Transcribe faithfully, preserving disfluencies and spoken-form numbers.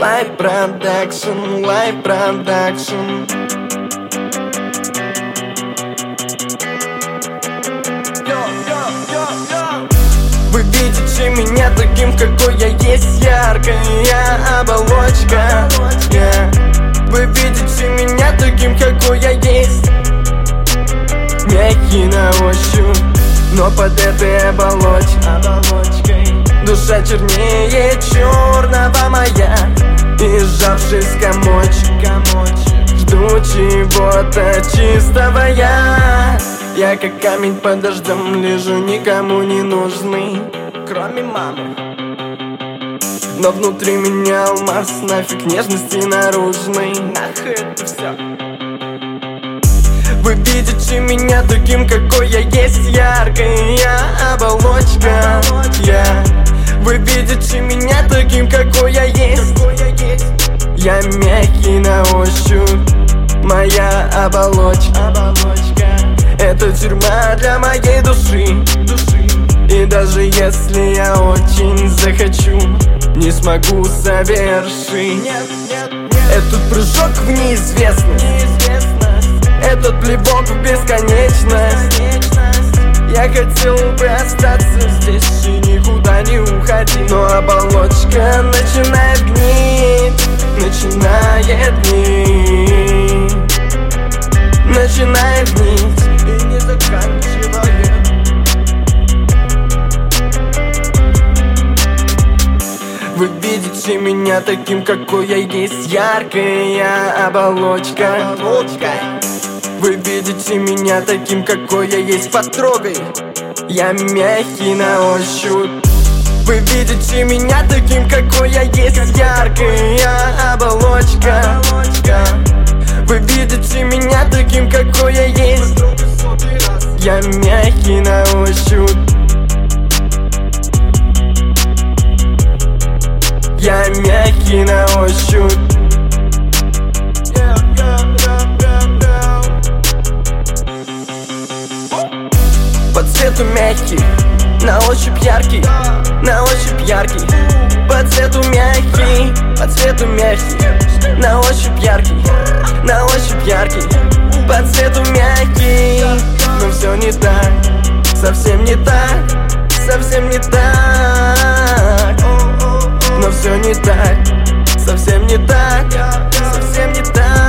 Live Production, Live Production. Вы видите меня таким, какой я есть, яркая оболочка, yeah. Вы видите меня таким, какой я есть, мягкий на ощупь, но под этой оболочкой душа чернее черного моя. И сжавшись в комочек, жду чего-то чистого я. Я как камень под дождем лежу, никому не нужный, кроме мамы. Но внутри меня алмаз, нафиг нежности наружной, нахуй это все. Вы видите меня таким, какой я есть, яркая оболочка, yeah. Вы видите меня таким, какой я есть, я мягкий на ощупь, моя оболочка. Это тюрьма для моей души. И даже если я очень захочу, не смогу совершить этот прыжок в неизвестность, этот плевок в бесконечность. Я хотел бы остаться здесь и никуда не уходить, но оболочка начинает гнить, начинает гнить, начинает гнить и не заканчивает. Вы видите меня таким, какой я есть, яркая оболочка. Вы видите меня таким, какой я есть, потрогай, я мягкий на ощупь. Вы видите меня таким, какой я есть, яркая оболочка. Вы видите меня таким, какой я есть, я мягкий на ощупь, я мягкий на ощупь. По цвету мягкий, на ощупь яркий, на ощупь яркий. По цвету мягкий, по цвету мягкий, на ощупь яркий, на ощупь яркий. По цвету мягкий, но все не так, совсем не так, совсем не так. Но все не так, совсем не так, совсем не так.